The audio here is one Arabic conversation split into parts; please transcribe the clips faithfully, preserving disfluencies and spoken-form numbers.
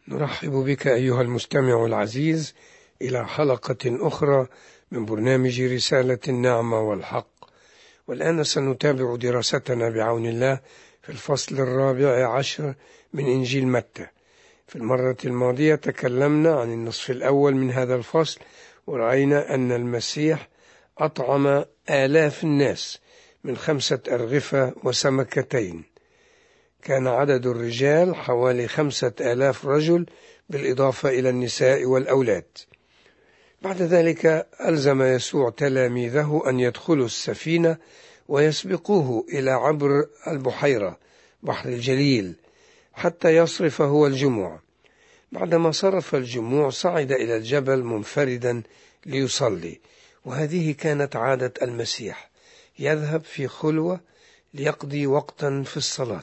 نرحب بك أيها المستمع العزيز إلى حلقة أخرى من برنامج رسالة النعمة والحق. والآن سنتابع دراستنا بعون الله في الفصل الرابع عشر من إنجيل متى. في المرة الماضية تكلمنا عن النصف الأول من هذا الفصل، ورأينا أن المسيح أطعم آلاف الناس من خمسة أرغفة وسمكتين. كان عدد الرجال حوالي خمسة آلاف رجل بالإضافة إلى النساء والأولاد. بعد ذلك ألزم يسوع تلاميذه أن يدخلوا السفينة ويسبقوه إلى عبر البحيرة بحر الجليل حتى يصرف هو الجموع. بعدما صرف الجموع صعد إلى الجبل منفردا ليصلي، وهذه كانت عادة المسيح، يذهب في خلوة ليقضي وقتا في الصلاة.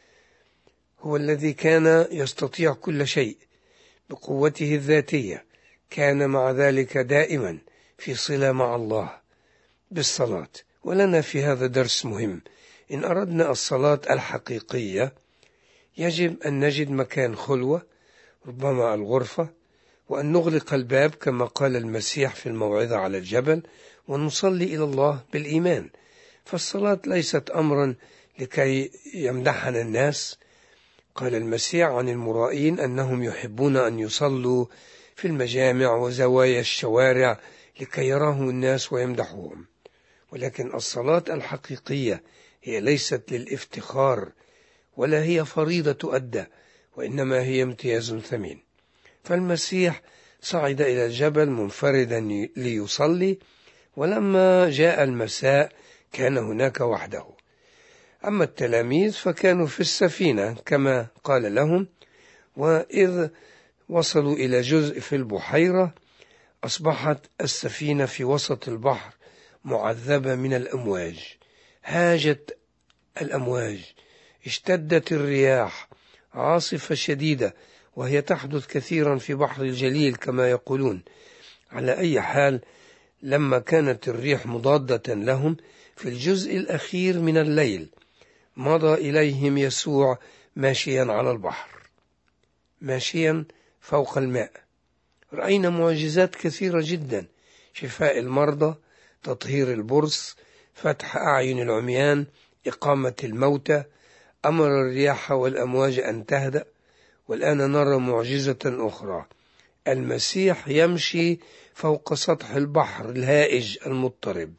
هو الذي كان يستطيع كل شيء بقوته الذاتية، كان مع ذلك دائما في صلة مع الله بالصلاة. ولنا في هذا درس مهم: إن أردنا الصلاة الحقيقية يجب أن نجد مكان خلوة، ربما الغرفة، وأن نغلق الباب كما قال المسيح في الموعظة على الجبل، ونصلي إلى الله بالإيمان. فالصلاة ليست أمرا لكي يمدحنا الناس. قال المسيح عن المرائين أنهم يحبون أن يصلوا في المجامع وزوايا الشوارع لكي يراهم الناس ويمدحوهم، ولكن الصلاة الحقيقية هي ليست للافتخار، ولا هي فريضة تؤدى، وإنما هي امتياز ثمين. فالمسيح صعد إلى الجبل منفردا ليصلي، ولما جاء المساء كان هناك وحده. أما التلاميذ فكانوا في السفينة كما قال لهم، وإذ وصلوا إلى جزء في البحيرة أصبحت السفينة في وسط البحر معذبة من الأمواج. هاجت الأمواج، اشتدت الرياح، عاصفة شديدة، وهي تحدث كثيرا في بحر الجليل كما يقولون. على أي حال، لما كانت الريح مضادة لهم في الجزء الأخير من الليل مضى إليهم يسوع ماشيا على البحر، ماشيا فوق الماء. رأينا معجزات كثيرة جدا: شفاء المرضى، تطهير البرص، فتح أعين العميان، إقامة الموتى، أمر الرياح والأمواج أن تهدأ. والآن نرى معجزة أخرى: المسيح يمشي فوق سطح البحر الهائج المضطرب.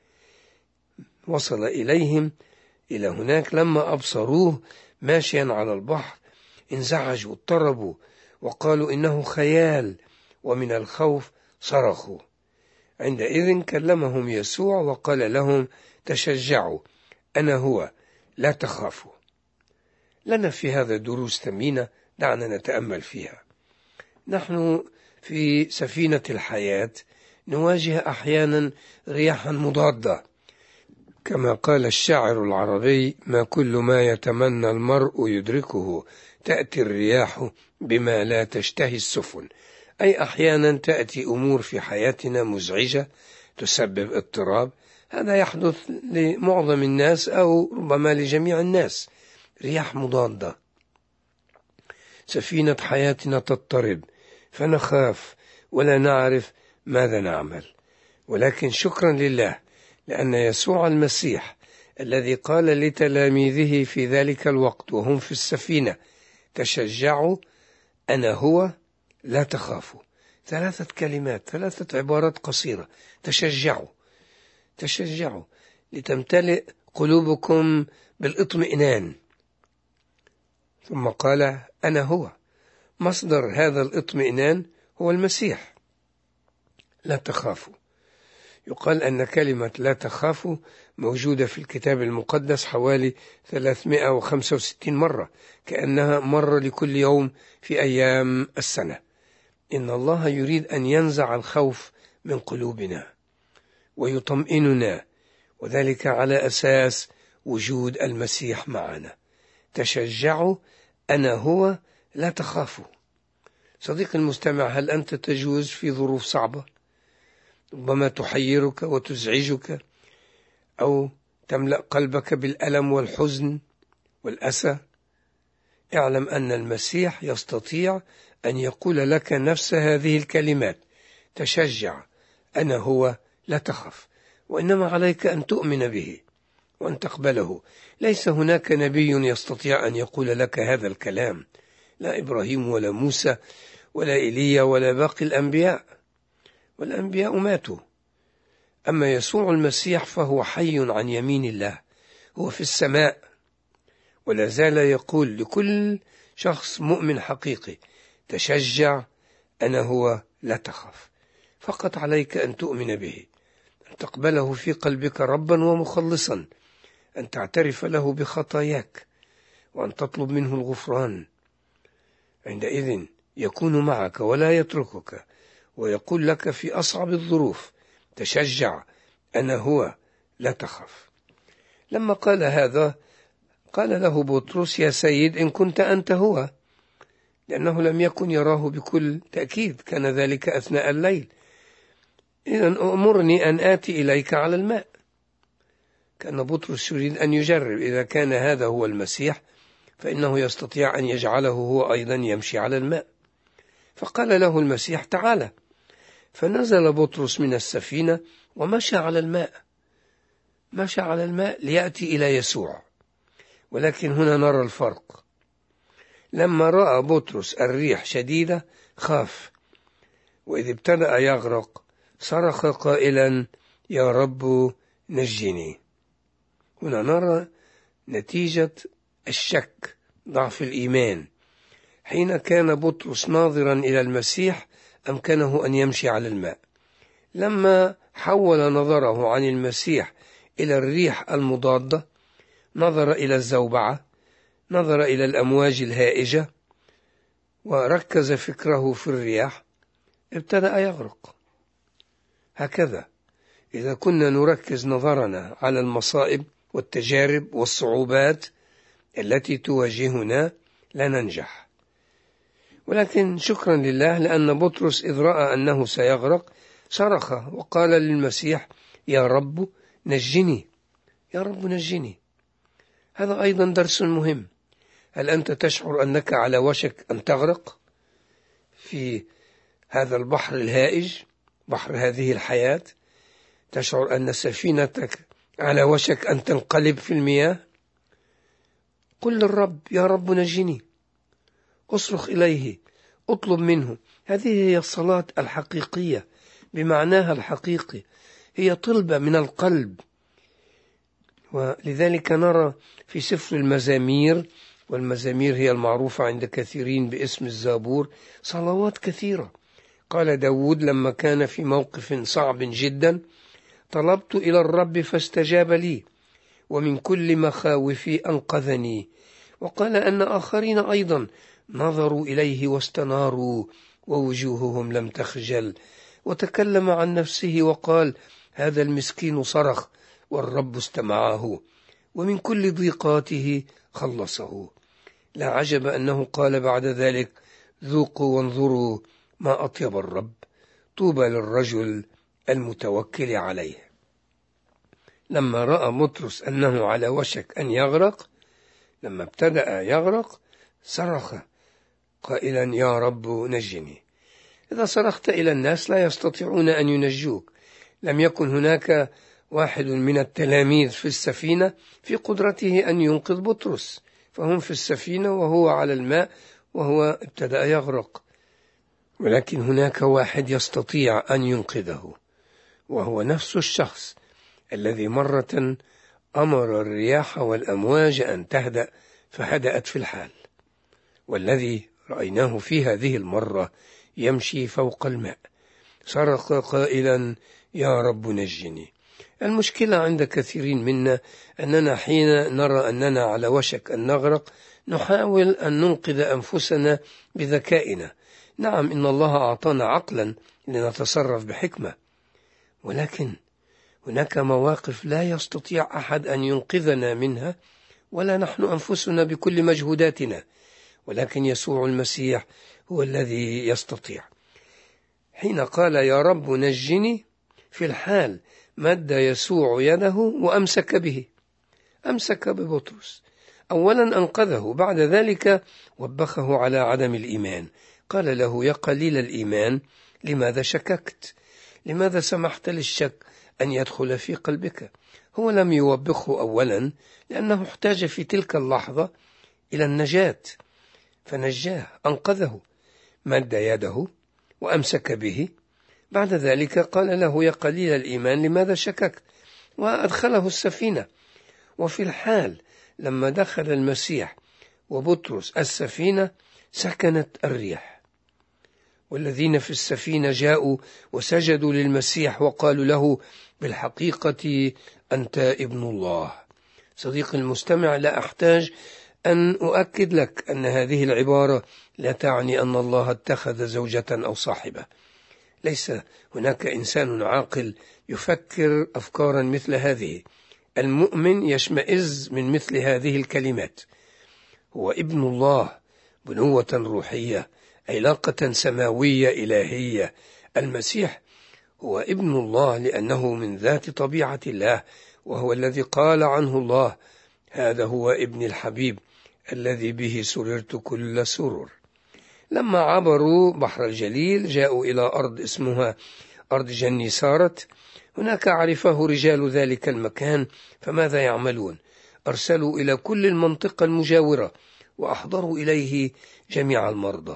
وصل إليهم إلى هناك، لما أبصروه ماشيا على البحر انزعجوا اضطربوا وقالوا إنه خيال، ومن الخوف صرخوا. عندئذ كلمهم يسوع وقال لهم: تشجعوا، أنا هو، لا تخافوا. لنا في هذا دروس ثمينة، دعنا نتأمل فيها. نحن في سفينة الحياة نواجه أحيانا رياحا مضادة، كما قال الشاعر العربي: ما كل ما يتمنى المرء يدركه، تأتي الرياح بما لا تشتهي السفن. أي أحيانا تأتي أمور في حياتنا مزعجة تسبب اضطراب. هذا يحدث لمعظم الناس أو ربما لجميع الناس، رياح مضادة. سفينة حياتنا تضطرب فنخاف ولا نعرف ماذا نعمل. ولكن شكرا لله، لأن يسوع المسيح الذي قال لتلاميذه في ذلك الوقت وهم في السفينة: تشجعوا، أنا هو، لا تخافوا. ثلاثة كلمات، ثلاثة عبارات قصيرة: تشجعوا، تشجعوا لتمتلئ قلوبكم بالاطمئنان. ثم قال: أنا هو. مصدر هذا الاطمئنان هو المسيح. لا تخافوا. يقال أن كلمة لا تخافوا موجودة في الكتاب المقدس حوالي ثلاثمائة وخمسة وستين مرة، كأنها مرة لكل يوم في أيام السنة. إن الله يريد أن ينزع الخوف من قلوبنا ويطمئننا، وذلك على أساس وجود المسيح معنا. تشجعوا، أنا هو، لا تخافوا. صديقي المستمع، هل أنت تجوز في ظروف صعبة ربما تحيرك وتزعجك أو تملأ قلبك بالألم والحزن والأسى؟ اعلم أن المسيح يستطيع أن يقول لك نفس هذه الكلمات: تشجع، أنا هو، لا تخف. وإنما عليك أن تؤمن به وأن تقبله. ليس هناك نبي يستطيع أن يقول لك هذا الكلام، لا إبراهيم ولا موسى ولا إيليا ولا باقي الأنبياء، والأنبياء ماتوا. أما يسوع المسيح فهو حي عن يمين الله، هو في السماء، ولا زال يقول لكل شخص مؤمن حقيقي: تشجع، أنا هو، لا تخف. فقط عليك أن تؤمن به، أن تقبله في قلبك ربا ومخلصا، أن تعترف له بخطاياك، وأن تطلب منه الغفران. عندئذ يكون معك ولا يتركك، ويقول لك في أصعب الظروف: تشجع، أنا هو، لا تخف. لما قال هذا قال له بطرس: يا سيد، إن كنت أنت هو، لأنه لم يكن يراه بكل تأكيد، كان ذلك أثناء الليل. إذن أمرني أن آتي إليك على الماء. كان بطرس يريد أن يجرب إذا كان هذا هو المسيح فإنه يستطيع أن يجعله هو أيضا يمشي على الماء. فقال له المسيح: تعالى. فنزل بطرس من السفينة ومشى على الماء، مشى على الماء ليأتي إلى يسوع. ولكن هنا نرى الفرق. لما رأى بطرس الريح شديدة خاف، وإذ ابتدأ يغرق صرخ قائلا: يا رب نجني. هنا نرى نتيجة الشك، ضعف الإيمان. حين كان بطرس ناظرا إلى المسيح أمكنه أن يمشي على الماء. لما حول نظره عن المسيح إلى الريح المضادة، نظر إلى الزوبعة، نظر إلى الأمواج الهائجة، وركز فكره في الرياح، ابتدأ يغرق. هكذا إذا كنا نركز نظرنا على المصائب والتجارب والصعوبات التي تواجهنا لا ننجح. ولكن شكرا لله، لأن بطرس إذ رأى أنه سيغرق صرخ وقال للمسيح: يا رب نجني، يا رب نجني. هذا أيضا درس مهم. هل أنت تشعر أنك على وشك أن تغرق في هذا البحر الهائج، بحر هذه الحياة؟ تشعر أن سفينتك على وشك أن تنقلب في المياه؟ قل للرب: يا رب نجني. اصرخ إليه، اطلب منه. هذه هي الصلاة الحقيقية بمعناها الحقيقي، هي طلبة من القلب. ولذلك نرى في سفر المزامير، والمزامير هي المعروفة عند كثيرين باسم الزبور، صلوات كثيرة. قال داود لما كان في موقف صعب جدا: طلبت إلى الرب فاستجاب لي، ومن كل مخاوفي أنقذني. وقال أن آخرين أيضا نظروا إليه واستناروا ووجوههم لم تخجل. وتكلم عن نفسه وقال: هذا المسكين صرخ والرب استمعه، ومن كل ضيقاته خلصه. لا عجب أنه قال بعد ذلك: ذوقوا وانظروا ما أطيب الرب، طوبى للرجل المتوكل عليه. لما رأى بطرس أنه على وشك أن يغرق، لما ابتدأ يغرق صرخ قائلا: يا رب نجني. إذا صرخت إلى الناس لا يستطيعون أن ينجوك. لم يكن هناك واحد من التلاميذ في السفينة في قدرته أن ينقذ بطرس، فهم في السفينة وهو على الماء وهو ابتدأ يغرق. ولكن هناك واحد يستطيع أن ينقذه، وهو نفس الشخص الذي مرة أمر الرياح والأمواج أن تهدأ فهدأت في الحال، والذي رأيناه في هذه المرة يمشي فوق الماء، صرخ قائلا: يا رب نجني. المشكلة عند كثيرين منا أننا حين نرى أننا على وشك أن نغرق نحاول أن ننقذ أنفسنا بذكائنا. نعم، إن الله أعطانا عقلا لنتصرف بحكمة، ولكن هناك مواقف لا يستطيع أحد أن ينقذنا منها، ولا نحن أنفسنا بكل مجهوداتنا، ولكن يسوع المسيح هو الذي يستطيع. حين قال: يا رب نجني، في الحال مد يسوع يده وأمسك به، أمسك ببطرس، أولا أنقذه، بعد ذلك وبخه على عدم الإيمان. قال له: يا قليل الإيمان لماذا شككت؟ لماذا سمحت للشك أن يدخل في قلبك؟ هو لم يوبخه أولا لأنه احتاج في تلك اللحظة إلى النجاة، فنجاه، أنقذه، مد يده وأمسك به. بعد ذلك قال له: يا قليل الإيمان لماذا شككت؟ وأدخله السفينة. وفي الحال لما دخل المسيح وبطرس السفينة سكنت الريح، والذين في السفينة جاءوا وسجدوا للمسيح وقالوا له: بالحقيقة أنت ابن الله. صديقي المستمع، لا أحتاج أن أؤكد لك أن هذه العبارة لا تعني أن الله اتخذ زوجة أو صاحبة. ليس هناك إنسان عاقل يفكر أفكارا مثل هذه. المؤمن يشمئز من مثل هذه الكلمات. هو ابن الله، بنوة روحية، علاقة سماوية إلهية. المسيح هو ابن الله لأنه من ذات طبيعة الله، وهو الذي قال عنه الله: هذا هو ابن الحبيب الذي به سررت كل سرور. لما عبروا بحر الجليل جاءوا إلى أرض اسمها أرض جنيسارت. هناك عرفه رجال ذلك المكان، فماذا يعملون؟ أرسلوا إلى كل المنطقة المجاورة وأحضروا إليه جميع المرضى،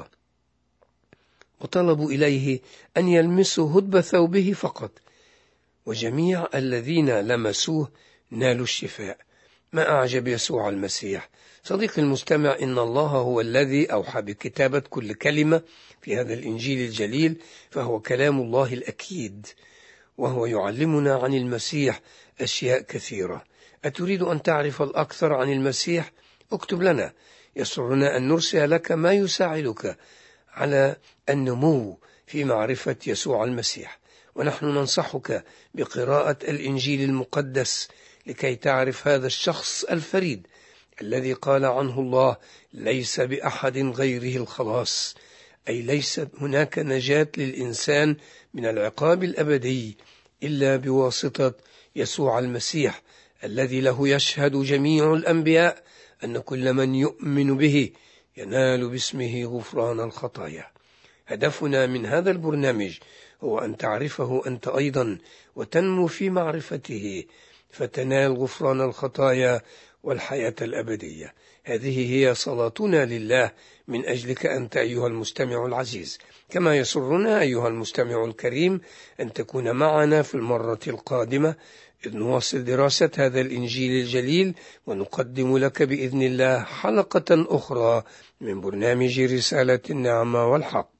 وطلبوا إليه أن يلمسوا هدب ثوبه فقط، وجميع الذين لمسوه نالوا الشفاء. ما أعجب يسوع المسيح. صديقي المستمع، إن الله هو الذي أوحى بكتابة كل كلمة في هذا الإنجيل الجليل، فهو كلام الله الأكيد، وهو يعلمنا عن المسيح أشياء كثيرة. أتريد أن تعرف الأكثر عن المسيح؟ اكتب لنا، يسرنا أن نرسل لك ما يساعدك على النمو في معرفة يسوع المسيح. ونحن ننصحك بقراءة الإنجيل المقدس لكي تعرف هذا الشخص الفريد الذي قال عنه الله: ليس بأحد غيره الخلاص، أي ليس هناك نجاة للإنسان من العقاب الأبدي إلا بواسطة يسوع المسيح، الذي له يشهد جميع الأنبياء أن كل من يؤمن به ينال باسمه غفران الخطايا. هدفنا من هذا البرنامج هو أن تعرفه أنت أيضا وتنمو في معرفته، فتنال غفران الخطايا والحياة الأبدية. هذه هي صلاتنا لله من أجلك أنت أيها المستمع العزيز. كما يسرنا أيها المستمع الكريم أن تكون معنا في المرة القادمة إذ نواصل دراسة هذا الإنجيل الجليل، ونقدم لك بإذن الله حلقة أخرى من برنامج رسالة النعمة والحق.